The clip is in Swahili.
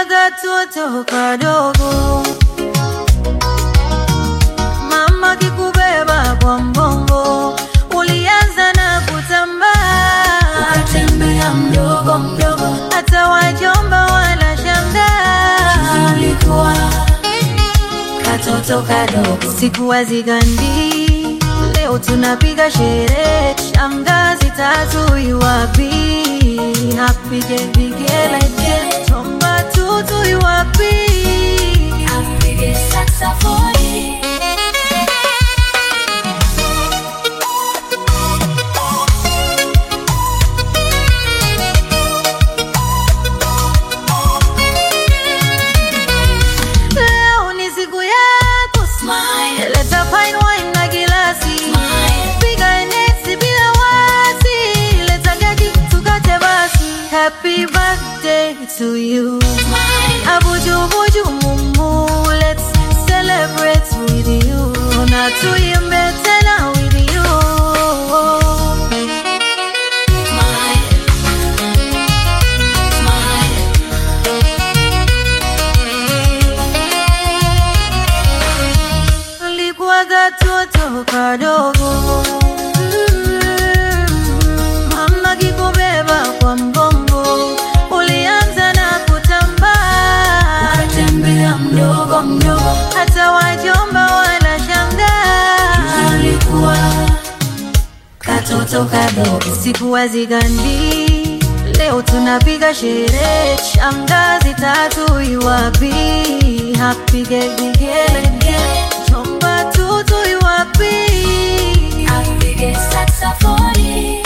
katoto kadogo, mama kikubeba kwa mgongo, ulianza na kutambaa, ukatembea mdogo mdogo, hata wajomba wanashangaa. ulikuwa katoto kadogo. Siku hazigandi, leo tunapiga sherehe, shangazi tatu iwapi, apige vigelegele, chomba tutu iwapi, apige saxofoni. leo ni siku yako, Smile, leta fine wine na gilasi, smile, piga nesi bila wasi, leta keki tukate basi. Happy birthday to you, smile, abuju buju mumu, let's celebrate with you, na tuimbe tena with you. smile, smile. Ulikuwa katoto kadogo, mama kikubeba kwa mgongo, ulianza na kutambaa, Ukatembea mdogo mdogo, hata wajomba wanashangaa. ulikuwa katoto kadogo. Siku hazigandi, leo tunapiga sherehe, shangazi tatu iwapi, apige vigelegele, chomba tutu iwapi, Apige saxofoni.